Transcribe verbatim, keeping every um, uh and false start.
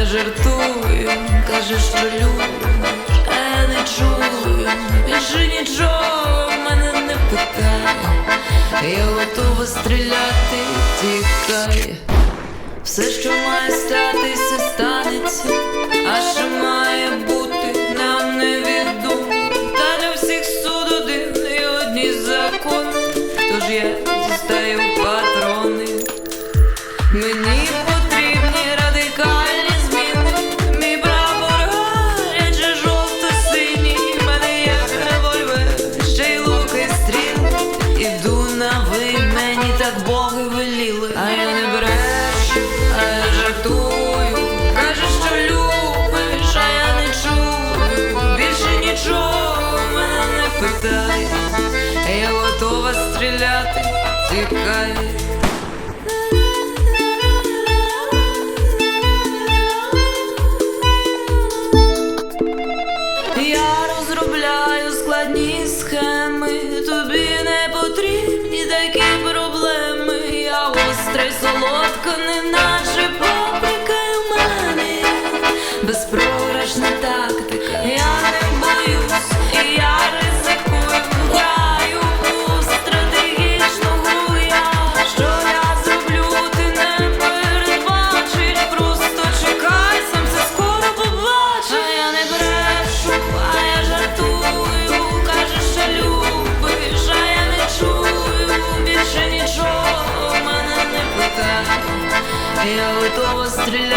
жартую, кажеш, що любиш, а я не чую, більше нічого в мене не питай. Я готова стріляти, тікай. Все, що має статися, станеться, а що має бути, нам невідомо. Та для всіх суд один і одні закони, тож я дістаю патрони. Мені потрібні радикальні зміни, мій прапор гаряче жовто-синій, в мене є револьвер, ще й лук і стріли. Іду на ви, мені так боги веліли, а я не брешу, а я жартую. Кажеш, що любиш, а я не чую, більше нічого в мене не питай. Я готова стріляти, тікай. Я розробляю складні схеми, тобі не потрібні такі проблеми. Я остра й солодка, неначе паприка, й в мене безпрограшна тактика. Я не боюсь, і я ризикую, граю у стратегічну гру. Я, що я зроблю, ти не передбачиш, просто чекай, сам все скоро побачиш. А я не брешу, а я жартую, кажеш, що любиш, а я не чую, більше нічого в мене не питай. Я готова стріляти.